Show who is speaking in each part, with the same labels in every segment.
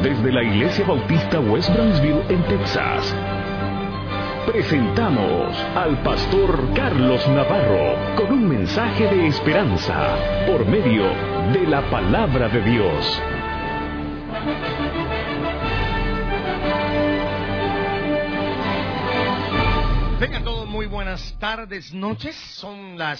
Speaker 1: Desde la Iglesia Bautista West Brownsville en Texas, presentamos al pastor Carlos Navarro con un mensaje de esperanza por medio de la palabra de Dios.
Speaker 2: Tengan todos muy buenas tardes, noches. Son las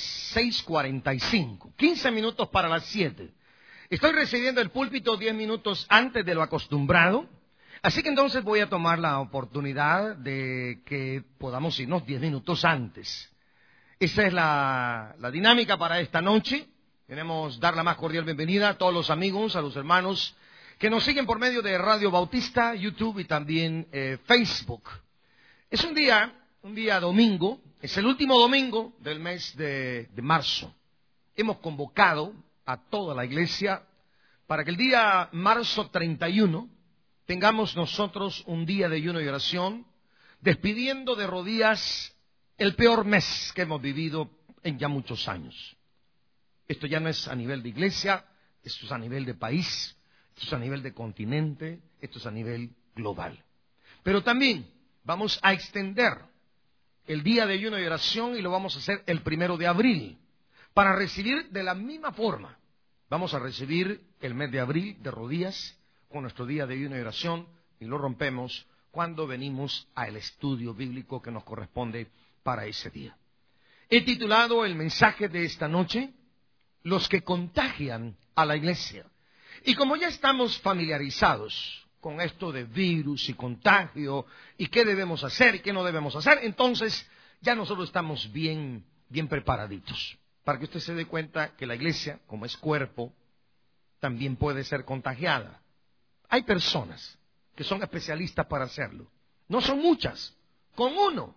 Speaker 2: 6:45, 15 minutos para las 7. Estoy recibiendo el púlpito 10 minutos antes de lo acostumbrado. Así que entonces voy a tomar la oportunidad de que podamos irnos 10 minutos antes. Esa es la dinámica para esta noche. Queremos dar la más cordial bienvenida a todos los amigos, a los hermanos que nos siguen por medio de Radio Bautista, YouTube y también Facebook. Es un día domingo, es el último domingo del mes de marzo. Hemos convocado a toda la iglesia para que el día marzo 31 tengamos nosotros un día de ayuno y oración, despidiendo de rodillas el peor mes que hemos vivido en ya muchos años. Esto ya no es a nivel de iglesia, esto es a nivel de país, esto es a nivel de continente, esto es a nivel global. Pero también vamos a extender el día de ayuno y oración y lo vamos a hacer el 1 de abril, para recibir de la misma forma. Vamos a recibir el mes de abril de rodillas con nuestro día de ayuno y oración y lo rompemos cuando venimos al estudio bíblico que nos corresponde para ese día. He titulado el mensaje de esta noche, Los que contagian a la iglesia. Y como ya estamos familiarizados con esto de virus y contagio y qué debemos hacer y qué no debemos hacer, entonces ya nosotros estamos bien preparaditos para que usted se dé cuenta que la iglesia, como es cuerpo, también puede ser contagiada. Hay personas que son especialistas para hacerlo. No son muchas. Con uno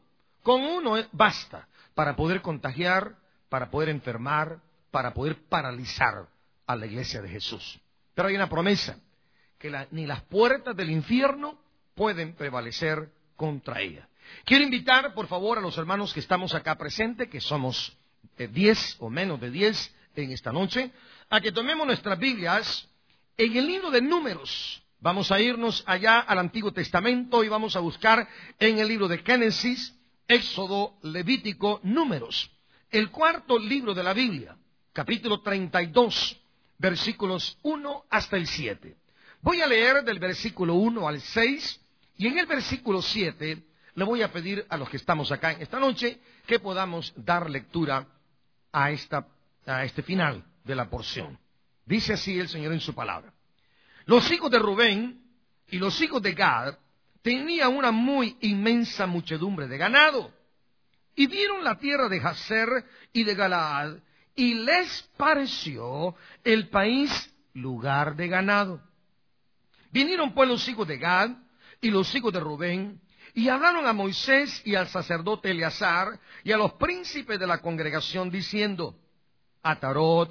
Speaker 2: basta para poder contagiar, para poder enfermar, para poder paralizar a la iglesia de Jesús. Pero hay una promesa, que ni las puertas del infierno pueden prevalecer contra ella. Quiero invitar, por favor, a los hermanos que estamos acá presentes, que somos 10 o menos de 10 en esta noche, a que tomemos nuestras Biblias en el libro de Números. Vamos a irnos allá al Antiguo Testamento y vamos a buscar en el libro de Génesis, Éxodo, Levítico, Números, el cuarto libro de la Biblia, capítulo 32, versículos 1 hasta el 7. Voy a leer del versículo 1 al 6 y en el versículo 7 le voy a pedir a los que estamos acá en esta noche que podamos dar lectura a este final de la porción. Dice así el Señor en su palabra. Los hijos de Rubén y los hijos de Gad tenían una muy inmensa muchedumbre de ganado y vieron la tierra de Jazer y de Galaad y les pareció el país lugar de ganado. Vinieron pues los hijos de Gad y los hijos de Rubén y hablaron a Moisés y al sacerdote Eleazar y a los príncipes de la congregación diciendo: Atarot,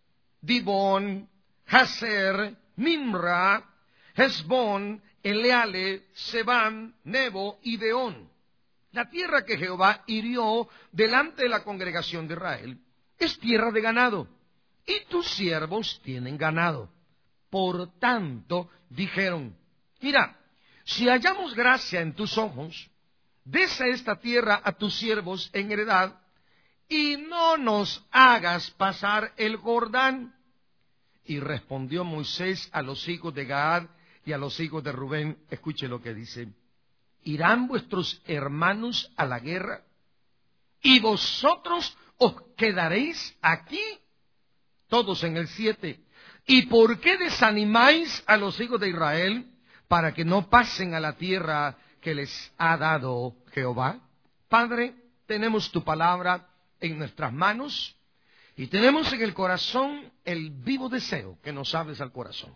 Speaker 2: Dibón, Jazer, Nimra, Hesbón, Eleale, Sebán, Nebo y Beón. La tierra que Jehová hirió delante de la congregación de Israel es tierra de ganado, y tus siervos tienen ganado. Por tanto, dijeron: mira, si hallamos gracia en tus ojos, desa esta tierra a tus siervos en heredad, y no nos hagas pasar el Jordán. Y respondió Moisés a los hijos de Gad y a los hijos de Rubén, escuche lo que dice: ¿irán vuestros hermanos a la guerra? ¿Y vosotros os quedaréis aquí? Todos en el 7. ¿Y por qué desanimáis a los hijos de Israel para que no pasen a la tierra que les ha dado Jehová? Padre, tenemos tu palabra en nuestras manos y tenemos en el corazón el vivo deseo que nos hables al corazón.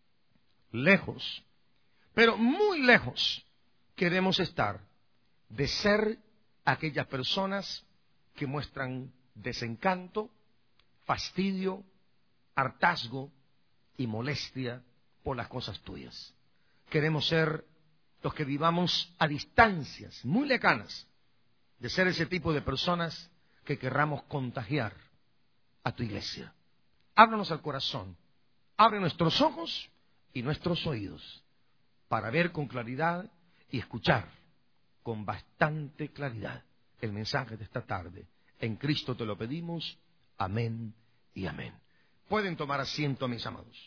Speaker 2: Lejos, pero muy lejos, queremos estar de ser aquellas personas que muestran desencanto, fastidio, hartazgo y molestia por las cosas tuyas. Queremos ser los que vivamos a distancias muy lejanas de ser ese tipo de personas que querramos contagiar a tu iglesia. Háblanos al corazón, abre nuestros ojos y nuestros oídos, para ver con claridad y escuchar con bastante claridad el mensaje de esta tarde. En Cristo te lo pedimos. Amén y amén. Pueden tomar asiento, mis amados.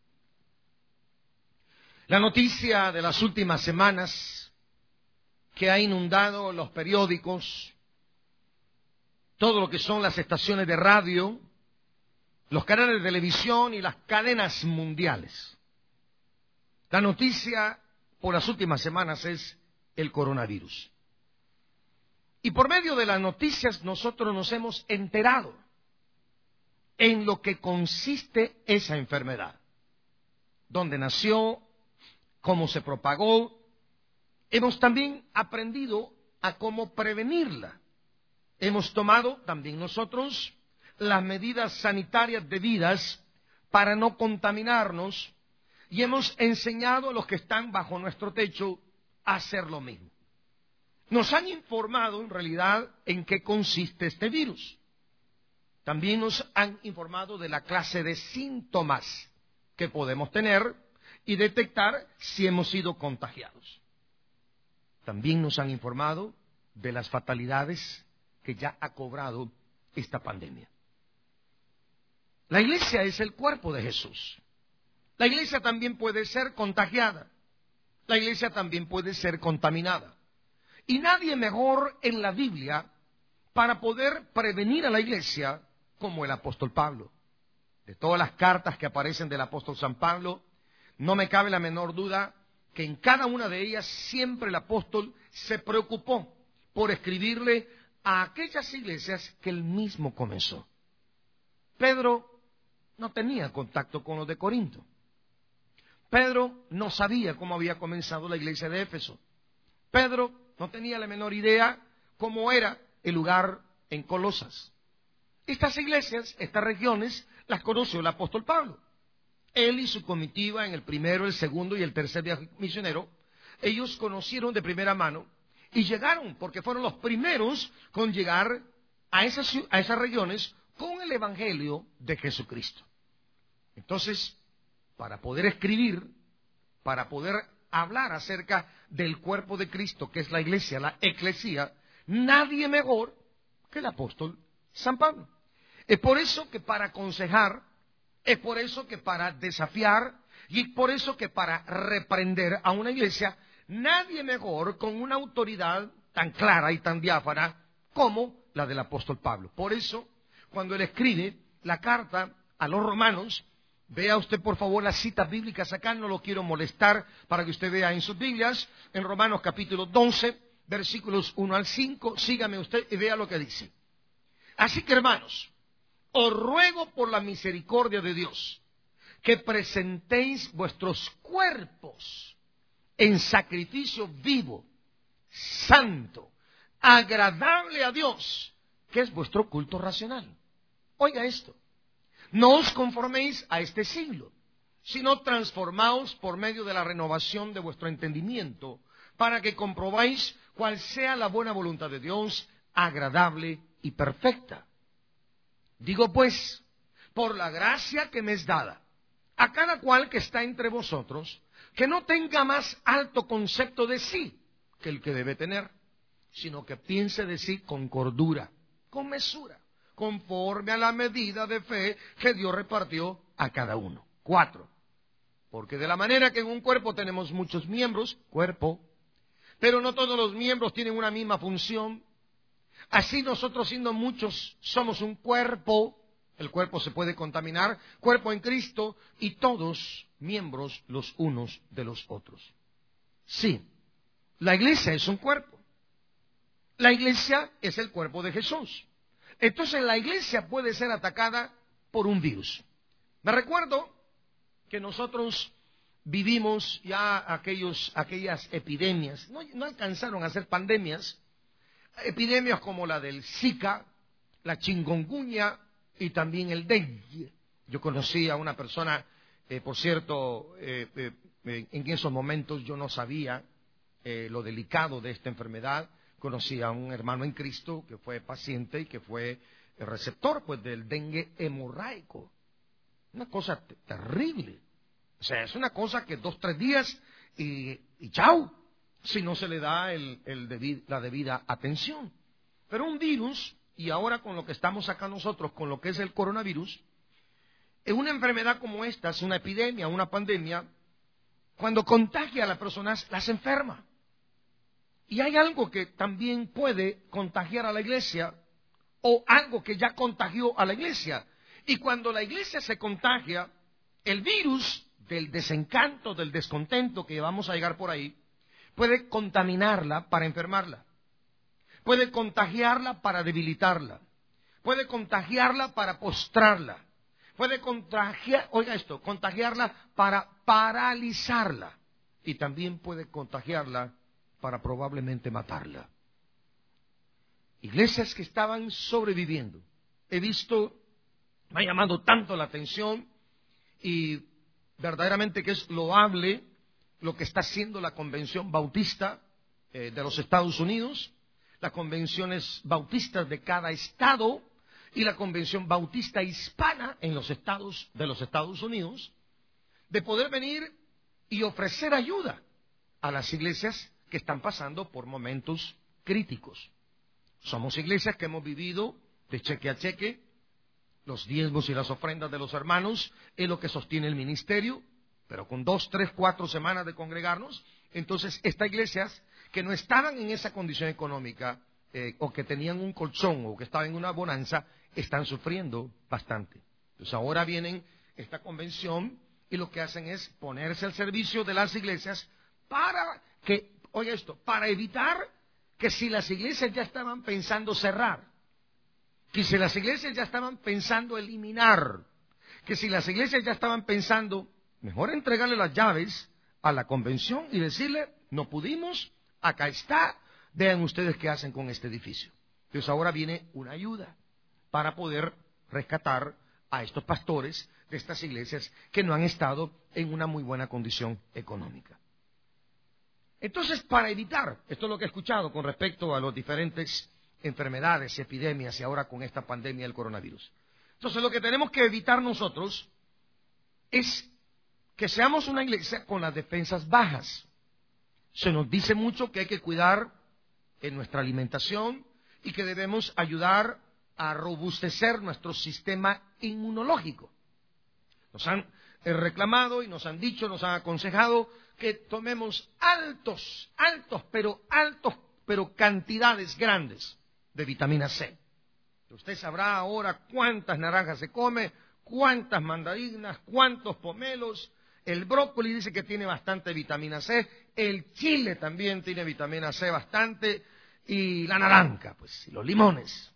Speaker 2: La noticia de las últimas semanas que ha inundado los periódicos, todo lo que son las estaciones de radio, los canales de televisión y las cadenas mundiales. La noticia por las últimas semanas es el coronavirus. Y por medio de las noticias nosotros nos hemos enterado en lo que consiste esa enfermedad, dónde nació, cómo se propagó. Hemos también aprendido a cómo prevenirla. Hemos tomado también nosotros las medidas sanitarias debidas para no contaminarnos y hemos enseñado a los que están bajo nuestro techo a hacer lo mismo. Nos han informado en realidad en qué consiste este virus. También nos han informado de la clase de síntomas que podemos tener y detectar si hemos sido contagiados. También nos han informado de las fatalidades que ya ha cobrado esta pandemia. La iglesia es el cuerpo de Jesús. La iglesia también puede ser contagiada. La iglesia también puede ser contaminada. Y nadie mejor en la Biblia para poder prevenir a la iglesia como el apóstol Pablo. De todas las cartas que aparecen del apóstol San Pablo, no me cabe la menor duda que en cada una de ellas siempre el apóstol se preocupó por escribirle a aquellas iglesias que él mismo comenzó. Pedro no tenía contacto con los de Corinto. Pedro no sabía cómo había comenzado la iglesia de Éfeso. Pedro no tenía la menor idea cómo era el lugar en Colosas. Estas iglesias, estas regiones, las conoció el apóstol Pablo. Él y su comitiva en el primero, el segundo y el tercer viaje misionero, ellos conocieron de primera mano y llegaron, porque fueron los primeros con llegar a esas regiones con el evangelio de Jesucristo. Entonces, para poder escribir, para poder hablar acerca del cuerpo de Cristo, que es la iglesia, la eclesía, nadie mejor que el apóstol San Pablo. Es por eso que para aconsejar, es por eso que para desafiar, y es por eso que para reprender a una iglesia, nadie mejor con una autoridad tan clara y tan diáfana como la del apóstol Pablo. Por eso, cuando él escribe la carta a los romanos, vea usted por favor las citas bíblicas acá, no lo quiero molestar para que usted vea en sus Biblias, en Romanos capítulo 12, versículos 1 al 5, sígame usted y vea lo que dice. Así que hermanos, os ruego por la misericordia de Dios que presentéis vuestros cuerpos en sacrificio vivo, santo, agradable a Dios, que es vuestro culto racional. Oiga esto. No os conforméis a este siglo, sino transformaos por medio de la renovación de vuestro entendimiento, para que comprobáis cuál sea la buena voluntad de Dios, agradable y perfecta. Digo pues, por la gracia que me es dada, a cada cual que está entre vosotros, que no tenga más alto concepto de sí que el que debe tener, sino que piense de sí con cordura, con mesura, conforme a la medida de fe que Dios repartió a cada uno. 4. Porque de la manera que en un cuerpo tenemos muchos miembros, cuerpo, pero no todos los miembros tienen una misma función, así nosotros siendo muchos somos un cuerpo, el cuerpo se puede contaminar, cuerpo en Cristo y todos miembros los unos de los otros. Sí, la iglesia es un cuerpo. La iglesia es el cuerpo de Jesús. Entonces la iglesia puede ser atacada por un virus. Me recuerdo que nosotros vivimos ya aquellas epidemias, no alcanzaron a ser pandemias, epidemias como la del Zika, la chikungunya y también el dengue. Yo conocí a una persona, por cierto, en esos momentos yo no sabía lo delicado de esta enfermedad. Conocí a un hermano en Cristo que fue paciente y que fue el receptor pues del dengue hemorrágico. Una cosa terrible. O sea, es una cosa que 2 o 3 días y chao, si no se le da la debida atención. Pero un virus, y ahora con lo que estamos acá nosotros, con lo que es el coronavirus, en una enfermedad como esta, es una epidemia, una pandemia, cuando contagia a las personas, las enferma. Y hay algo que también puede contagiar a la iglesia, o algo que ya contagió a la iglesia. Y cuando la iglesia se contagia, el virus del desencanto, del descontento que vamos a llegar por ahí, puede contaminarla para enfermarla. Puede contagiarla para debilitarla. Puede contagiarla para postrarla. Puede contagiarla para paralizarla. Y también puede contagiarla para probablemente matarla. Iglesias que estaban sobreviviendo. He visto, me ha llamado tanto la atención y verdaderamente que es loable lo que está haciendo la Convención Bautista de los Estados Unidos, las convenciones bautistas de cada estado y la Convención Bautista Hispana en los estados de los Estados Unidos, de poder venir y ofrecer ayuda a las iglesias que están pasando por momentos críticos. Somos iglesias que hemos vivido de cheque a cheque, los diezmos y las ofrendas de los hermanos es lo que sostiene el ministerio, pero con 2, 3, 4 semanas de congregarnos, entonces estas iglesias que no estaban en esa condición económica, o que tenían un colchón, o que estaban en una bonanza, están sufriendo bastante. Entonces ahora vienen esta convención y lo que hacen es ponerse al servicio de las iglesias para que, oiga esto, para evitar que si las iglesias ya estaban pensando cerrar, que si las iglesias ya estaban pensando eliminar, que si las iglesias ya estaban pensando, mejor entregarle las llaves a la convención y decirle, no pudimos, acá está, vean ustedes qué hacen con este edificio. Entonces ahora viene una ayuda para poder rescatar a estos pastores de estas iglesias que no han estado en una muy buena condición económica. Entonces, para evitar, esto es lo que he escuchado con respecto a las diferentes enfermedades, epidemias y ahora con esta pandemia del coronavirus. Entonces, lo que tenemos que evitar nosotros es que seamos una iglesia con las defensas bajas. Se nos dice mucho que hay que cuidar en nuestra alimentación y que debemos ayudar a robustecer nuestro sistema inmunológico. Nos han reclamado y nos han dicho, nos han aconsejado que tomemos altos, pero cantidades grandes de vitamina C. Usted sabrá ahora cuántas naranjas se come, cuántas mandarinas, cuántos pomelos. El brócoli dice que tiene bastante vitamina C, el chile también tiene vitamina C bastante, y la naranja, pues, y los limones.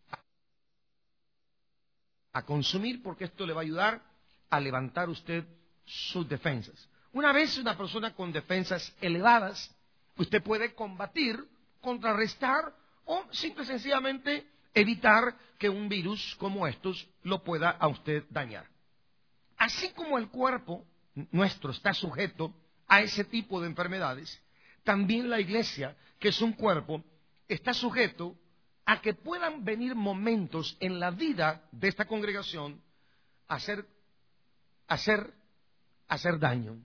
Speaker 2: A consumir, porque esto le va a ayudar a levantar usted sus defensas. Una vez una persona con defensas elevadas, usted puede combatir, contrarrestar o simple y sencillamente evitar que un virus como estos lo pueda a usted dañar. Así como el cuerpo nuestro está sujeto a ese tipo de enfermedades, también la iglesia, que es un cuerpo, está sujeto a que puedan venir momentos en la vida de esta congregación a hacer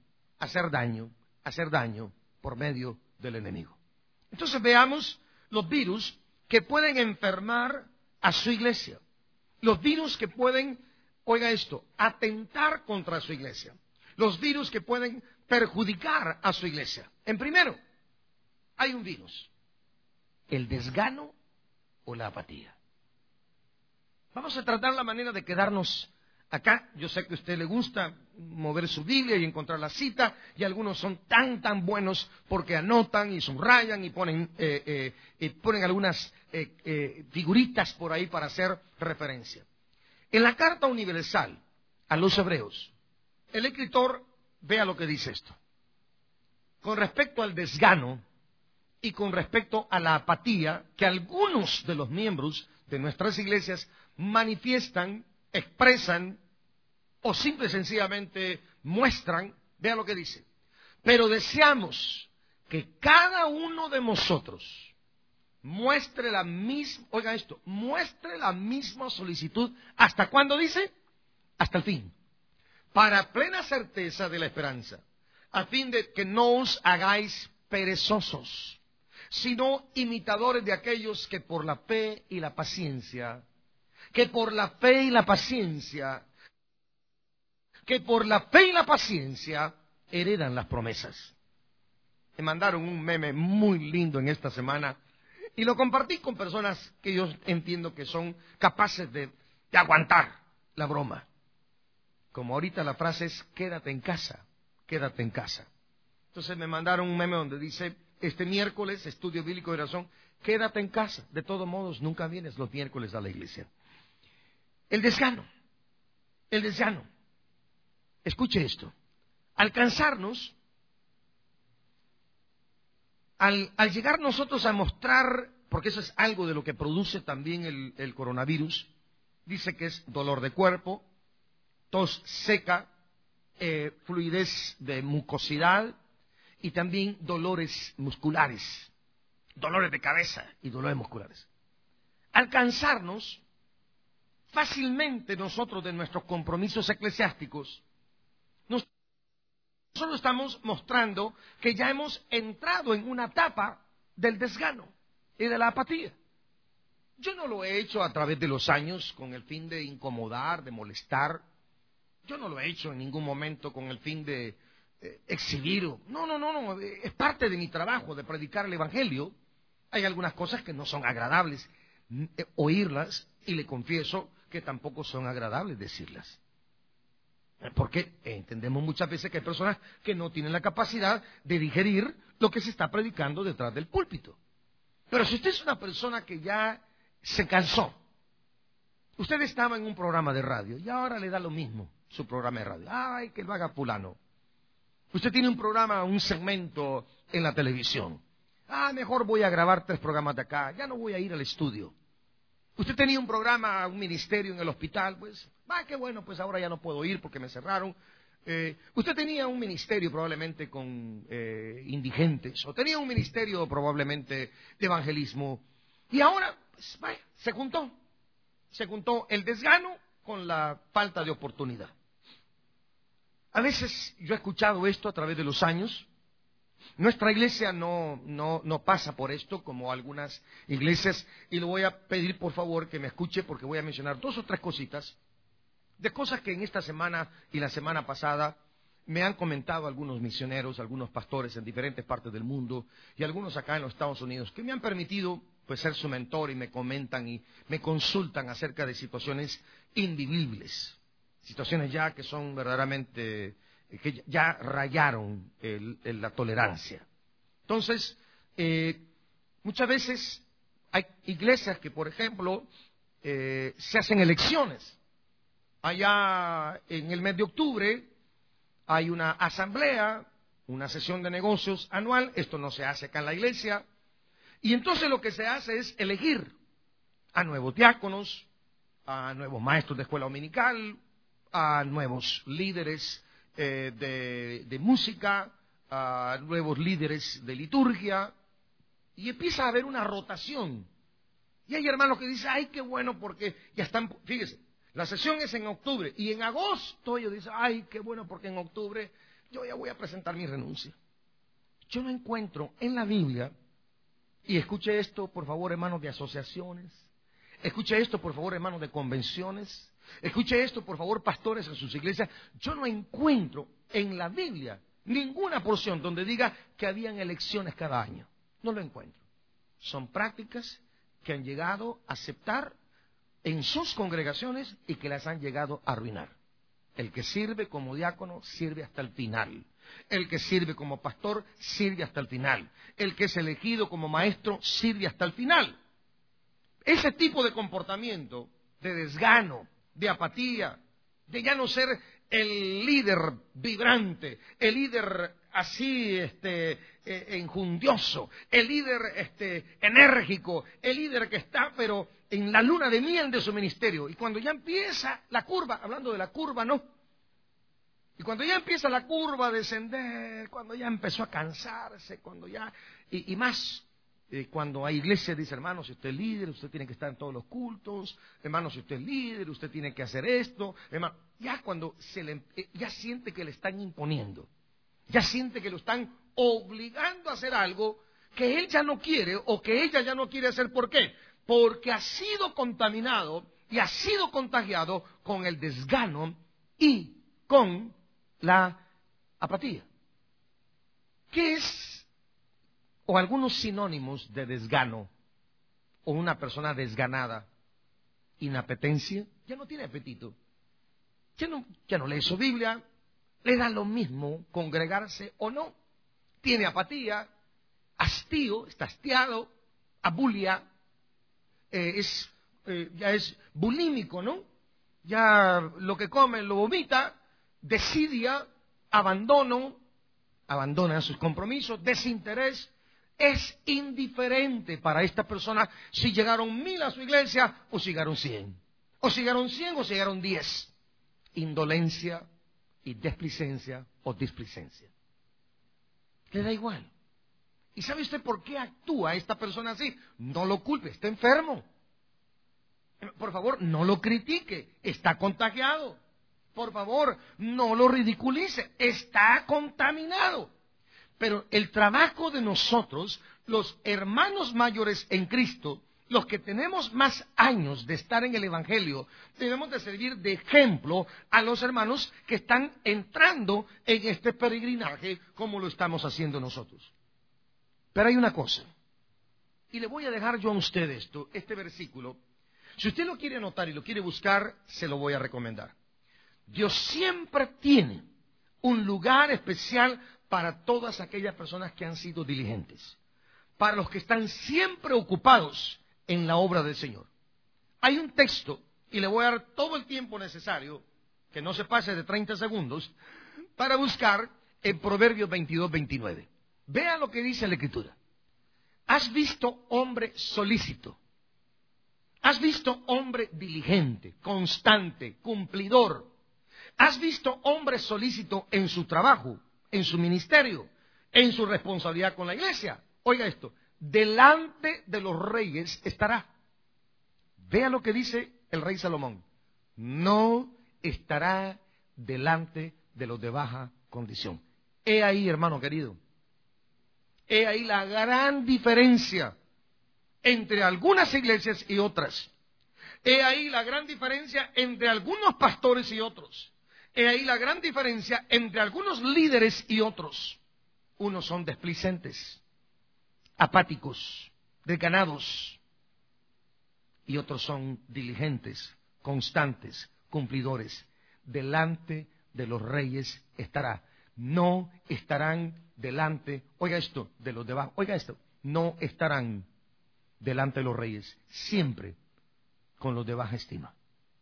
Speaker 2: daño por medio del enemigo. Entonces veamos los virus que pueden enfermar a su iglesia, los virus que pueden, oiga esto, atentar contra su iglesia, los virus que pueden perjudicar a su iglesia. En primero, hay un virus, el desgano o la apatía. Vamos a tratar la manera de quedarnos acá. Yo sé que a usted le gusta mover su Biblia y encontrar la cita, y algunos son tan buenos porque anotan y subrayan y ponen algunas figuritas por ahí para hacer referencia. En la carta universal a los hebreos, el escritor, vea lo que dice esto. Con respecto al desgano y con respecto a la apatía que algunos de los miembros de nuestras iglesias manifiestan, expresan o simple y sencillamente muestran, vea lo que dice. Pero deseamos que cada uno de nosotros muestre la misma, oiga esto, muestre la misma solicitud. ¿Hasta cuándo dice? Hasta el fin. Para plena certeza de la esperanza, a fin de que no os hagáis perezosos, sino imitadores de aquellos que por la fe y la paciencia, heredan las promesas. Me mandaron un meme muy lindo en esta semana y lo compartí con personas que yo entiendo que son capaces de aguantar la broma. Como ahorita la frase es, quédate en casa, quédate en casa. Entonces me mandaron un meme donde dice, este miércoles, estudio bíblico de oración, quédate en casa. De todos modos, nunca vienes los miércoles a la iglesia. El desgano. Escuche esto. Al cansarnos, al llegar nosotros a mostrar, porque eso es algo de lo que produce también el coronavirus, dice que es dolor de cuerpo, tos seca, fluidez de mucosidad y también dolores musculares, dolores de cabeza y dolores musculares. Al cansarnos, fácilmente nosotros de nuestros compromisos eclesiásticos, nosotros estamos mostrando que ya hemos entrado en una etapa del desgano y de la apatía. Yo no lo he hecho a través de los años con el fin de incomodar, de molestar. Yo no lo he hecho en ningún momento con el fin de exhibir. No. Es parte de mi trabajo de predicar el Evangelio. Hay algunas cosas que no son agradables oírlas y le confieso que tampoco son agradables decirlas. Porque entendemos muchas veces que hay personas que no tienen la capacidad de digerir lo que se está predicando detrás del púlpito. Pero si usted es una persona que ya se cansó, usted estaba en un programa de radio y ahora le da lo mismo su programa de radio. Ay, que lo haga fulano. Usted tiene un programa, un segmento en la televisión. Mejor voy a grabar 3 programas de acá, ya no voy a ir al estudio. Usted tenía un programa, un ministerio en el hospital, pues, qué bueno, pues ahora ya no puedo ir porque me cerraron. Usted tenía un ministerio probablemente con indigentes, o tenía un ministerio probablemente de evangelismo, y ahora, pues, se juntó el desgano con la falta de oportunidad. A veces yo he escuchado esto a través de los años. Nuestra iglesia no pasa por esto como algunas iglesias, y le voy a pedir por favor que me escuche porque voy a mencionar 2 o 3 cositas de cosas que en esta semana y la semana pasada me han comentado algunos misioneros, algunos pastores en diferentes partes del mundo y algunos acá en los Estados Unidos que me han permitido pues ser su mentor y me comentan y me consultan acerca de situaciones invivibles, situaciones ya que son verdaderamente que ya rayaron la tolerancia. Entonces, muchas veces hay iglesias que, por ejemplo, se hacen elecciones. Allá en el mes de octubre hay una asamblea, una sesión de negocios anual. Esto no se hace acá en la iglesia. Y entonces lo que se hace es elegir a nuevos diáconos, a nuevos maestros de escuela dominical, a nuevos líderes de música, a nuevos líderes de liturgia, y empieza a haber una rotación. Y hay hermanos que dicen, ay, qué bueno, porque ya están, fíjese, la sesión es en octubre, y en agosto ellos dicen, ay, qué bueno, porque en octubre yo ya voy a presentar mi renuncia. Yo no encuentro en la Biblia, y escuche esto, por favor, hermanos de asociaciones, escuche esto, por favor, hermanos de convenciones, escuche esto, por favor, pastores en sus iglesias. Yo no encuentro en la Biblia ninguna porción donde diga que habían elecciones cada año. No lo encuentro. Son prácticas que han llegado a aceptar en sus congregaciones y que las han llegado a arruinar. El que sirve como diácono sirve hasta el final. El que sirve como pastor sirve hasta el final. El que es elegido como maestro sirve hasta el final. Ese tipo de comportamiento, de desgano, de apatía, de ya no ser el líder vibrante, el líder así enjundioso, el líder enérgico, el líder que está pero en la luna de miel de su ministerio. Y cuando ya empieza la curva, hablando de la curva, ¿no? Y cuando ya empieza la curva a descender, cuando ya empezó a cansarse, cuando ya, y más, cuando hay iglesia dice, hermano, si usted es líder, usted tiene que estar en todos los cultos, hermano, si usted es líder, usted tiene que hacer esto, hermano, ya cuando ya siente que le están imponiendo. Ya siente que lo están obligando a hacer algo que él ya no quiere o que ella ya no quiere hacer. ¿Por qué? Porque ha sido contaminado y ha sido contagiado con el desgano y con la apatía. ¿Qué es o algunos sinónimos de desgano o una persona desganada? Inapetencia, ya no tiene apetito, ya no lee su Biblia, le da lo mismo congregarse o no, tiene apatía, hastío, está hastiado, abulia, ya es bulímico, ¿no? Ya lo que come lo vomita, desidia, abandona sus compromisos, desinterés. Es indiferente para esta persona si llegaron 1000 a su iglesia o si llegaron 100. O si llegaron 100 o si llegaron 10. Indolencia y desplicencia o displicencia. Le da igual. ¿Y sabe usted por qué actúa esta persona así? No lo culpe, está enfermo. Por favor, no lo critique, está contagiado. Por favor, no lo ridiculice, está contaminado. Pero el trabajo de nosotros, los hermanos mayores en Cristo, los que tenemos más años de estar en el Evangelio, debemos de servir de ejemplo a los hermanos que están entrando en este peregrinaje como lo estamos haciendo nosotros. Pero hay una cosa, y le voy a dejar yo a usted este versículo. Si usted lo quiere anotar y lo quiere buscar, se lo voy a recomendar. Dios siempre tiene un lugar especial para todas aquellas personas que han sido diligentes, para los que están siempre ocupados en la obra del Señor. Hay un texto, y le voy a dar todo el tiempo necesario, que no se pase de 30 segundos, para buscar en Proverbios 22-29. Vea lo que dice la Escritura. ¿Has visto hombre solícito? ¿Has visto hombre diligente, constante, cumplidor? ¿Has visto hombre solícito en su trabajo, en su ministerio, en su responsabilidad con la iglesia? Oiga esto, delante de los reyes estará. Vea lo que dice el rey Salomón. No estará delante de los de baja condición. He ahí, hermano querido, he ahí la gran diferencia entre algunas iglesias y otras. He ahí la gran diferencia entre algunos pastores y otros. He ahí la gran diferencia entre algunos líderes y otros. Unos son desplicentes, apáticos, desganados, y otros son diligentes, constantes, cumplidores. Delante de los reyes estará. No estarán delante, oiga esto, de los de abajo, oiga esto, no estarán delante de los reyes, siempre con los de baja estima.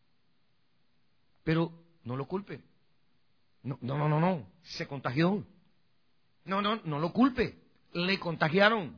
Speaker 2: Pero no lo culpe. No, se contagió. No lo culpe. Le contagiaron.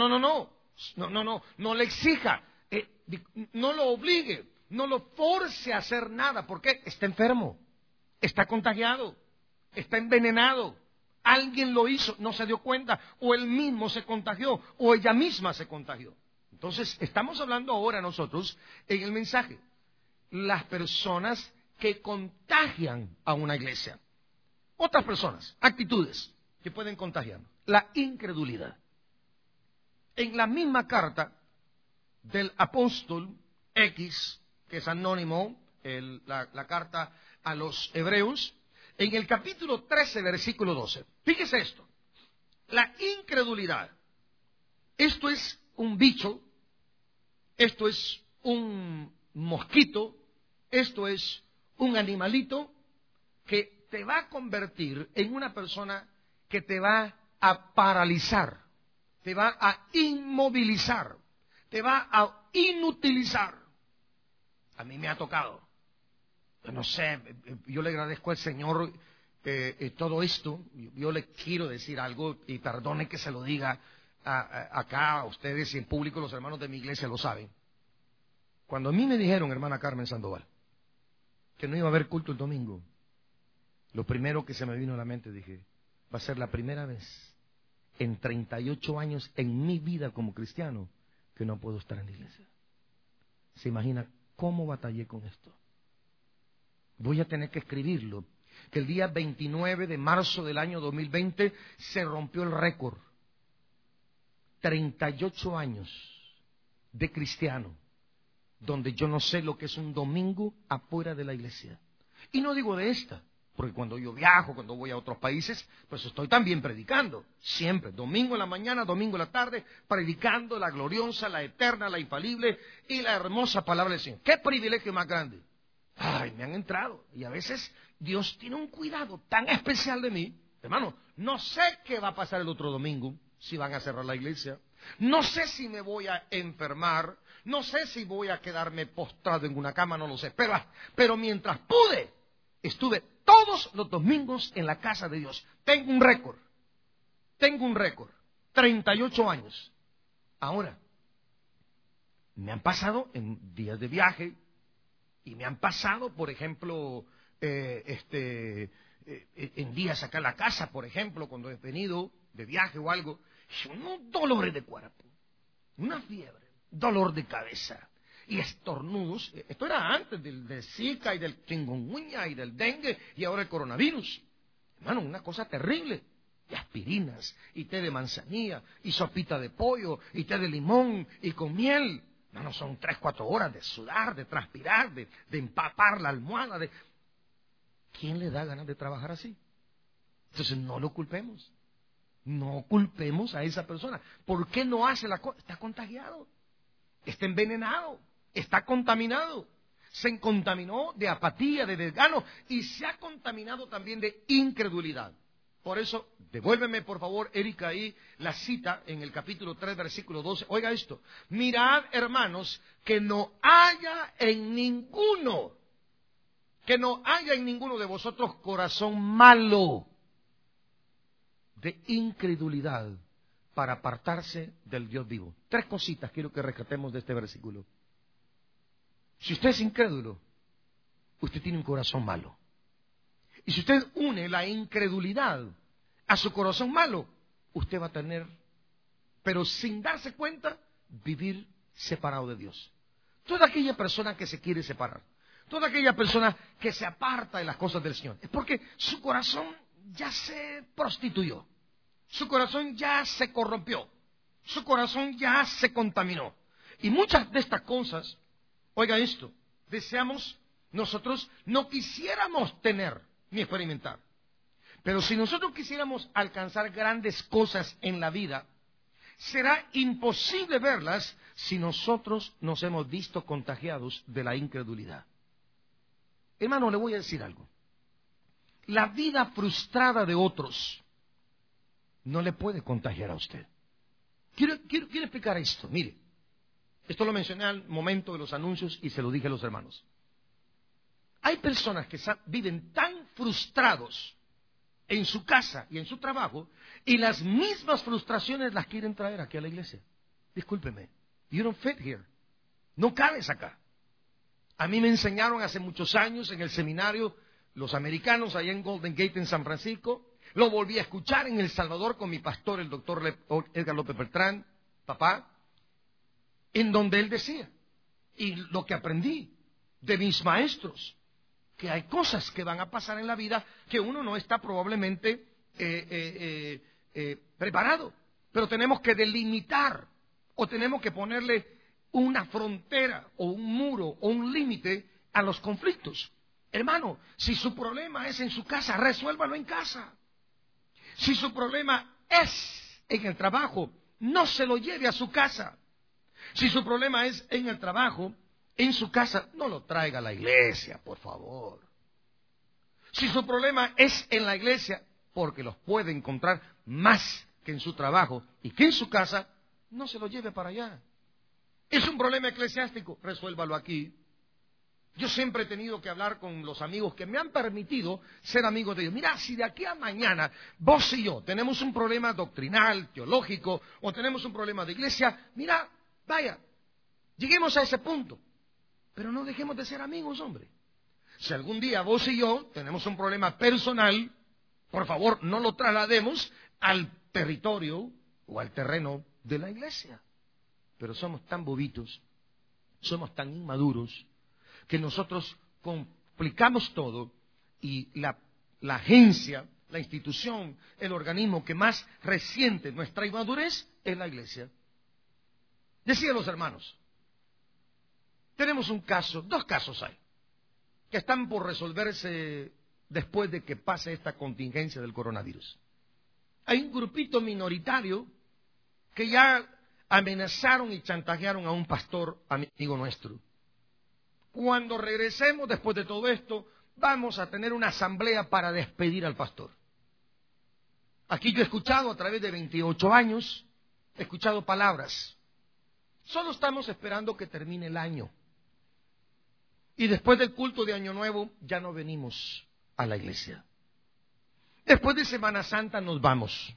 Speaker 2: No le exija. No lo obligue. No lo force a hacer nada. ¿Por qué? Está enfermo. Está contagiado. Está envenenado. Alguien lo hizo, no se dio cuenta. O él mismo se contagió. O ella misma se contagió. Entonces, estamos hablando ahora nosotros en el mensaje. Las personas que contagian a una iglesia. Otras personas, actitudes que pueden contagiarnos. La incredulidad. En la misma del apóstol X, que es anónimo, la carta a los Hebreos, en el capítulo 13, versículo 12. Fíjese esto. La incredulidad. Esto es un bicho. Esto es un mosquito. Esto es un animalito que te va a convertir en una persona que te va a paralizar, te va a inmovilizar, te va a inutilizar. A mí me ha tocado. No sé, yo le agradezco al Señor todo esto. Yo le quiero decir algo y perdone que se lo diga acá a ustedes y en público, los hermanos de mi iglesia lo saben. Cuando a mí me dijeron, hermana Carmen Sandoval, que no iba a haber culto el domingo, lo primero que se me vino a la mente, dije, va a ser la primera vez en 38 años en mi vida como cristiano que no puedo estar en la iglesia. ¿Se imagina cómo batallé con esto? Voy a tener que escribirlo. que el día 29 de marzo del año 2020 se rompió el récord. 38 años de cristiano, donde yo no sé lo que es un domingo afuera de la iglesia. Y no digo de esta, porque cuando yo viajo, cuando voy a otros países, pues estoy también predicando, siempre, domingo en la mañana, domingo en la tarde, predicando la gloriosa, la eterna, la infalible y la hermosa palabra del Señor. ¡Qué privilegio más grande! Ay, me han entrado, y a veces Dios tiene un cuidado tan especial de mí. Hermano, no sé qué va a pasar el otro domingo, si van a cerrar la iglesia, no sé si me voy a enfermar, no sé si voy a quedarme postrado en una cama, no lo sé, pero mientras pude, estuve todos los domingos en la casa de Dios. Tengo un récord, 38 años. Ahora, me han pasado en días de viaje, y me han pasado, por ejemplo, en días acá en la casa, por ejemplo, cuando he venido de viaje o algo, unos dolores de cuerpo, una fiebre, dolor de cabeza y estornudos. Esto era antes del Zika y del chikungunya y del dengue y ahora el coronavirus. Hermano, una cosa terrible. Y aspirinas, y té de manzanilla, y sopita de pollo, y té de limón, y con miel. No, son 3, 4 horas de sudar, de transpirar, de empapar la almohada. ¿Quién le da ganas de trabajar así? Entonces no lo culpemos. No culpemos a esa persona. ¿Por qué no hace la cosa? Está contagiado, está envenenado, está contaminado. Se contaminó de apatía, de desgano y se ha contaminado también de incredulidad. Por eso, devuélveme por favor, Erika, ahí la cita en el capítulo 3, versículo 12. Oiga esto: mirad, hermanos, que no haya en ninguno de vosotros corazón malo de incredulidad para apartarse del Dios vivo. 3 cositas quiero que rescatemos de este versículo. Si usted es incrédulo, usted tiene un corazón malo. Y si usted une la incredulidad a su corazón malo, usted va a tener, pero sin darse cuenta, vivir separado de Dios. Toda aquella persona que se quiere separar, toda aquella persona que se aparta de las cosas del Señor, es porque su corazón ya se prostituyó, su corazón ya se corrompió, su corazón ya se contaminó. Y muchas de estas cosas, oiga esto, nosotros no quisiéramos tener ni experimentar. Pero si nosotros quisiéramos alcanzar grandes cosas en la vida, será imposible verlas si nosotros nos hemos visto contagiados de la incredulidad. Hermano, le voy a decir algo. La vida frustrada de otros no le puede contagiar a usted. Quiero explicar esto. Mire, esto lo mencioné al momento de los anuncios y se lo dije a los hermanos. Hay personas que viven tan frustrados en su casa y en su trabajo, y las mismas frustraciones las quieren traer aquí a la iglesia. Discúlpeme, you don't fit here. No cabes acá. A mí me enseñaron hace muchos años en el seminario los americanos allá en Golden Gate en San Francisco. Lo volví a escuchar en El Salvador con mi pastor, el doctor Edgar López Beltrán, papá, en donde él decía, y lo que aprendí de mis maestros, que hay cosas que van a pasar en la vida que uno no está probablemente preparado, pero tenemos que delimitar o tenemos que ponerle una frontera o un muro o un límite a los conflictos. Hermano, si su problema es en su casa, resuélvalo en casa. Si su problema es en el trabajo, no se lo lleve a su casa. Si su problema es en el trabajo, en su casa, no lo traiga a la iglesia, por favor. Si su problema es en la iglesia, porque los puede encontrar más que en su trabajo y que en su casa, no se lo lleve para allá. Es un problema eclesiástico, resuélvalo aquí. Yo siempre he tenido que hablar con los amigos que me han permitido ser amigos de Dios. Mira, si de aquí a mañana vos y yo tenemos un problema doctrinal, teológico, o tenemos un problema de iglesia, mira, vaya, lleguemos a ese punto. Pero no dejemos de ser amigos, hombre. Si algún día vos y yo tenemos un problema personal, por favor, no lo traslademos al territorio o al terreno de la iglesia. Pero somos tan bobitos, somos tan inmaduros, que nosotros complicamos todo y la agencia, la institución, el organismo que más resiente nuestra inmadurez es la iglesia. Decían los hermanos, tenemos un caso, 2 casos hay, que están por resolverse después de que pase esta contingencia del coronavirus. Hay un grupito minoritario que ya amenazaron y chantajearon a un pastor amigo nuestro. Cuando regresemos después de todo esto, vamos a tener una asamblea para despedir al pastor. Aquí yo he escuchado a través de 28 años, he escuchado palabras. Solo estamos esperando que termine el año. Y después del culto de Año Nuevo ya no venimos a la iglesia. Después de Semana Santa nos vamos.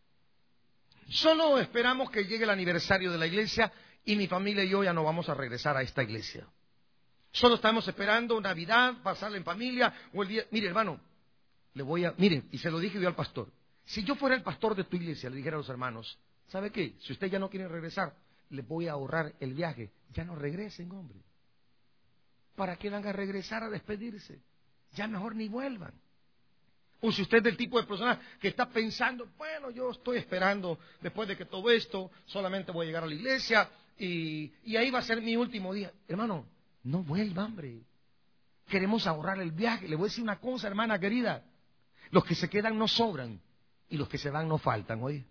Speaker 2: Solo esperamos que llegue el aniversario de la iglesia y mi familia y yo ya no vamos a regresar a esta iglesia. Solo estamos esperando Navidad, pasarla en familia o el día. Mire, hermano, miren, y se lo dije yo al pastor. Si yo fuera el pastor de tu iglesia, le dijera a los hermanos, ¿sabe qué? Si usted ya no quiere regresar, le voy a ahorrar el viaje. Ya no regresen, hombre. ¿Para qué van a regresar a despedirse? Ya mejor ni vuelvan. O si usted es del tipo de persona que está pensando, bueno, yo estoy esperando después de que todo esto, solamente voy a llegar a la iglesia y ahí va a ser mi último día. Hermano, no vuelva, hombre. Queremos ahorrar el viaje. Le voy a decir una cosa, hermana querida. Los que se quedan no sobran y los que se van no faltan, oye.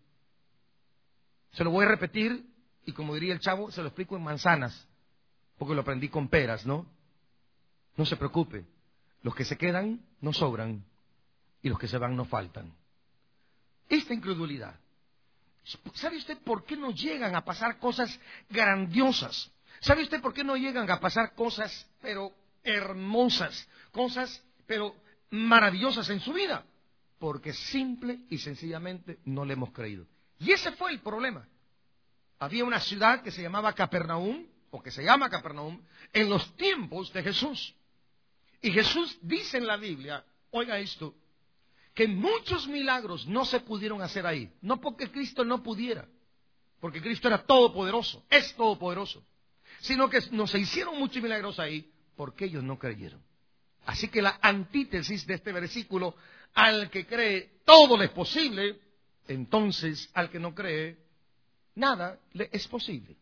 Speaker 2: Se lo voy a repetir y como diría el chavo, se lo explico en manzanas, porque lo aprendí con peras, ¿no? No se preocupe. Los que se quedan no sobran y los que se van no faltan. Esta incredulidad. ¿Sabe usted por qué no llegan a pasar cosas grandiosas? ¿Sabe usted por qué no llegan a pasar cosas, pero hermosas, cosas, pero maravillosas en su vida? Porque simple y sencillamente no le hemos creído. Y ese fue el problema. Había una ciudad que se llamaba Capernaum, o que se llama Capernaum, en los tiempos de Jesús. Y Jesús dice en la Biblia, oiga esto, que muchos milagros no se pudieron hacer ahí. No porque Cristo no pudiera, porque Cristo era todopoderoso, es todopoderoso, sino que no se hicieron muchos milagros ahí porque ellos no creyeron. Así que la antítesis de este versículo, al que cree todo le es posible, entonces al que no cree nada le es posible.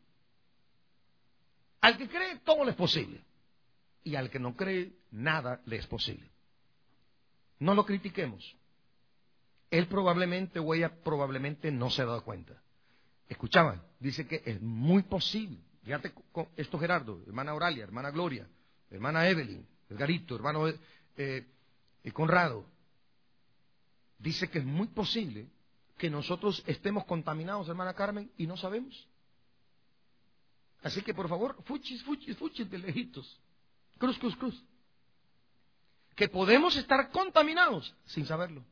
Speaker 2: Al que cree todo le es posible y al que no cree nada le es posible. No lo critiquemos. Él probablemente o ella probablemente no se ha dado cuenta. Escuchaban, dice que es muy posible. Fíjate con esto, Gerardo, hermana Auralia, hermana Gloria, hermana Evelyn, Edgarito, hermano Conrado. Dice que es muy posible que nosotros estemos contaminados, hermana Carmen, y no sabemos. Así que por favor, fuchis de lejitos. Cruz. Que podemos estar contaminados sin saberlo.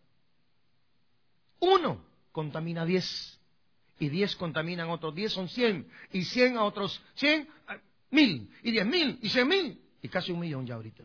Speaker 2: 1 contamina 10. Y 10 contaminan a otros 10, son 100. Y 100 a otros 100, 1000. Y 10.000, y 100.000. Y casi 1.000.000 ya ahorita.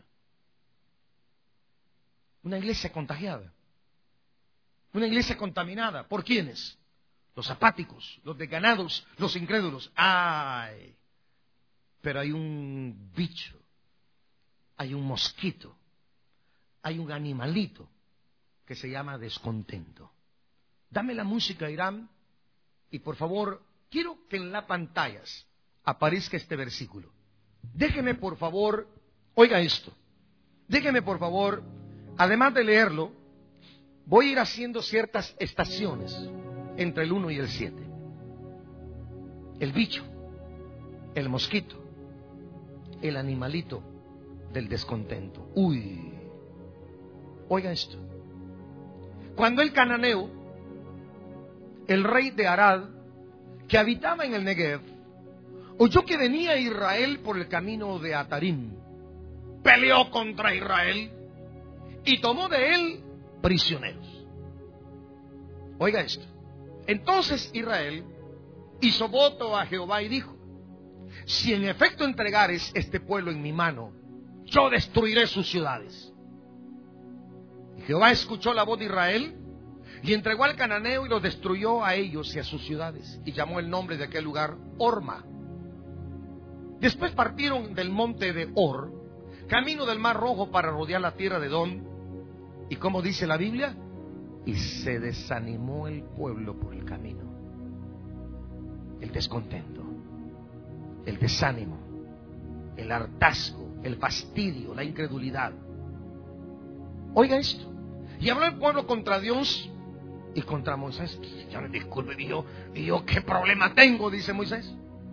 Speaker 2: Una iglesia contagiada. Una iglesia contaminada. ¿Por quiénes? Los apáticos, los desganados, los incrédulos. ¡Ay! Pero hay un bicho, hay un mosquito, hay un animalito que se llama descontento. Dame la música, Irán, y por favor, quiero que en las pantallas aparezca este versículo. Déjeme, por favor, oiga esto. Déjeme, por favor, además de leerlo, voy a ir haciendo ciertas estaciones entre el 1 y el 7. El bicho, el mosquito, el animalito del descontento. Uy, oiga esto. Cuando el cananeo, el rey de Arad, que habitaba en el Negev, oyó que venía Israel por el camino de Atarim, peleó contra Israel y tomó de él prisioneros. Oiga esto. Entonces Israel hizo voto a Jehová y dijo: si en efecto entregares este pueblo en mi mano, yo destruiré sus ciudades. Y Jehová escuchó la voz de Israel y entregó al cananeo y los destruyó a ellos y a sus ciudades, y llamó el nombre de aquel lugar Horma. Después partieron del monte de Hor, camino del mar Rojo, para rodear la tierra de Edom, ¿Y cómo dice la Biblia? Y se desanimó el pueblo por el camino. El descontento, el desánimo, el hartazgo, el fastidio, la incredulidad. Oiga esto. Y habló el pueblo contra Dios y contra Moisés. Ya me disculpe, ¿y yo qué problema tengo? Dice Moisés.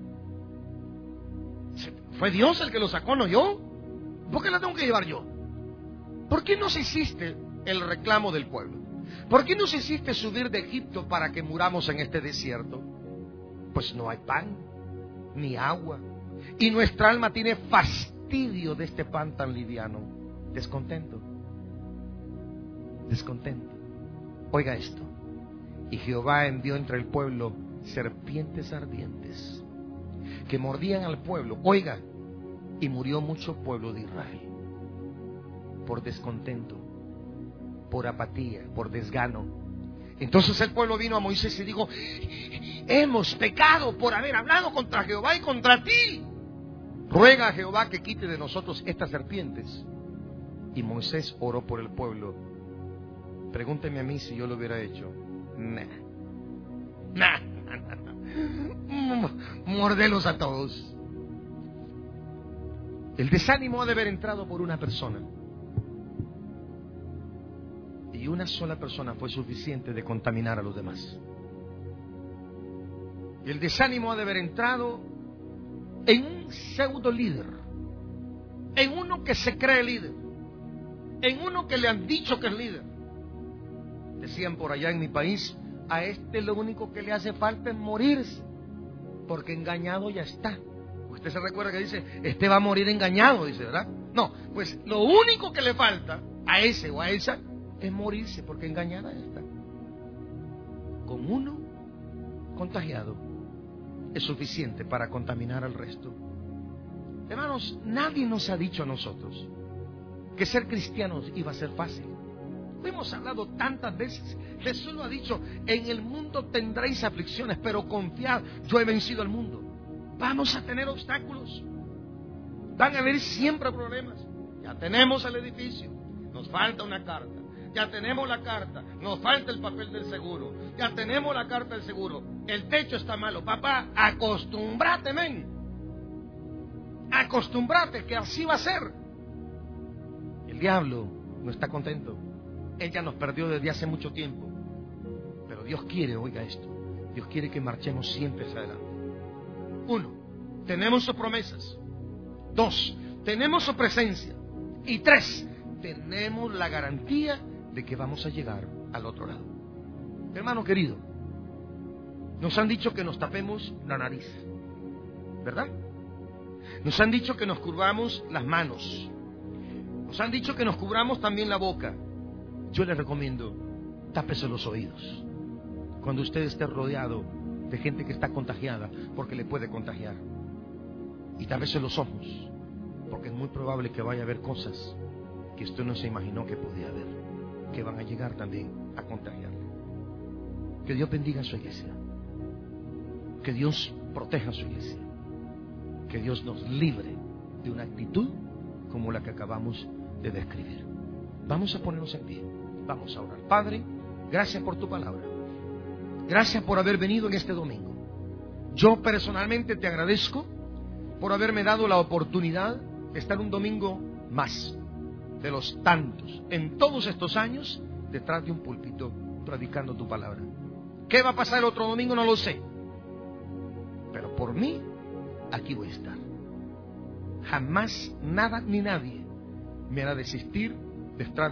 Speaker 2: Fue Dios el que lo sacó, no yo. ¿Por qué la tengo que llevar yo? ¿Por qué no se hiciste el reclamo del pueblo? ¿Por qué no se hiciste subir de Egipto para que muramos en este desierto? Pues no hay pan, ni agua. Y nuestra alma tiene fastidio de este pan tan liviano. Descontento. Descontento. Oiga esto. Y Jehová envió entre el pueblo serpientes ardientes que mordían al pueblo. Oiga, y murió mucho pueblo de Israel por descontento, por apatía, por desgano. Entonces el pueblo vino a Moisés y dijo: hemos pecado por haber hablado contra Jehová y contra ti. Ruega a Jehová que quite de nosotros estas serpientes. Y Moisés oró por el pueblo. Pregúnteme a mí si yo lo hubiera hecho. Mordelos a todos. El desánimo ha de haber entrado por una persona. Y una sola persona fue suficiente de contaminar a los demás. Y el desánimo ha de haber entrado en un pseudo líder, en uno que se cree líder, en uno que le han dicho que es líder. Decían por allá en mi país: a este lo único que le hace falta es morirse, porque engañado ya está. Usted se recuerda que dice: este va a morir engañado, dice, ¿verdad? No, pues lo único que le falta a ese o a esa es morirse, porque engañada ya está. Con uno contagiado es suficiente para contaminar al resto. Hermanos, nadie nos ha dicho a nosotros que ser cristianos iba a ser fácil. Lo hemos hablado tantas veces. Jesús lo ha dicho: en el mundo tendréis aflicciones, pero confiad, yo he vencido al mundo. Vamos a tener obstáculos, van a haber siempre problemas. Ya tenemos el edificio, nos falta una carta. Ya tenemos la carta, nos falta el papel del seguro. Ya tenemos la carta del seguro. El techo está malo. Papá, acostúmbrate, men. Acostúmbrate, que así va a ser. El diablo no está contento. Él ya nos perdió desde hace mucho tiempo. Pero Dios quiere, oiga esto, Dios quiere que marchemos siempre hacia adelante. 1, tenemos sus promesas. 2, tenemos su presencia. Y 3, tenemos la garantía de que vamos a llegar al otro lado. Hermano querido, nos han dicho que nos tapemos la nariz, ¿verdad? Nos han dicho que nos cubramos las manos. Nos han dicho que nos cubramos también la boca. Yo les recomiendo: tápese los oídos cuando usted esté rodeado de gente que está contagiada, porque le puede contagiar. Y tápese los ojos, porque es muy probable que vaya a haber cosas que usted no se imaginó que podía haber, que van a llegar también a contagiarle. Que Dios bendiga a su iglesia. Que Dios proteja a su iglesia. Que Dios nos libre de una actitud como la que acabamos de describir. Vamos a ponernos en pie. Vamos a orar. Padre, gracias por tu palabra. Gracias por haber venido en este domingo. Yo personalmente te agradezco por haberme dado la oportunidad de estar un domingo más de los tantos en todos estos años detrás de un púlpito predicando tu palabra. ¿Qué va a pasar el otro domingo? No lo sé. Pero por mí, aquí voy a estar. Jamás nada ni nadie me hará desistir de estar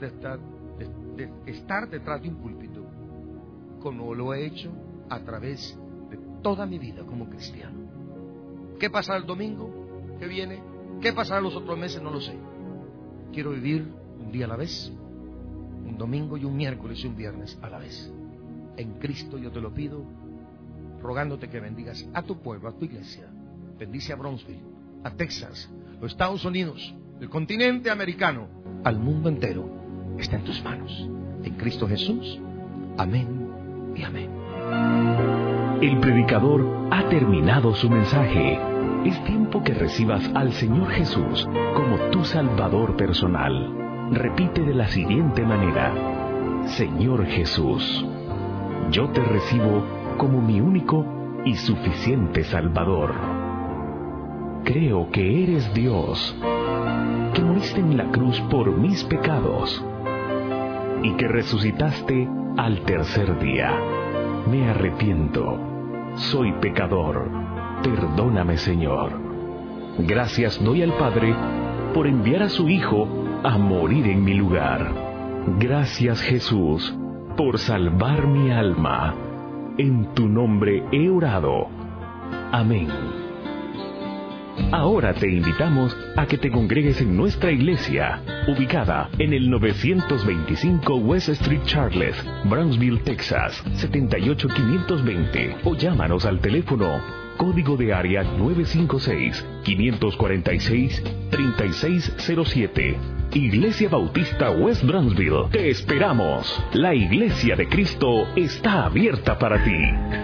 Speaker 2: detrás de un púlpito, como lo he hecho a través de toda mi vida como cristiano. ¿Qué pasará el domingo que viene? ¿Qué pasará los otros meses? No lo sé. Quiero vivir un día a la vez, un domingo y un miércoles y un viernes a la vez. En Cristo yo te lo pido, rogándote que bendigas a tu pueblo, a tu iglesia. Bendice a Brownsville, a Texas, los Estados Unidos, el continente americano, al mundo entero. Está en tus manos. En Cristo Jesús. Amén y amén.
Speaker 1: El predicador ha terminado su mensaje. Es tiempo que recibas al Señor Jesús como tu Salvador personal. repite de la siguiente manera: Señor Jesús, yo te recibo como mi único y suficiente Salvador. Creo que eres Dios, que moriste en la cruz por mis pecados y que resucitaste al tercer día. Me arrepiento, soy pecador, perdóname, Señor. Gracias doy al Padre por enviar a su Hijo a morir en mi lugar. Gracias, Jesús, por salvar mi alma. En tu nombre he orado. Amén. Ahora te invitamos a que te congregues en nuestra iglesia, ubicada en el 925 West Street Charles, Brownsville, Texas, 78520, o llámanos al teléfono código de área 956-546-3607. Iglesia Bautista West Brownsville, te esperamos. La Iglesia de Cristo está abierta para ti.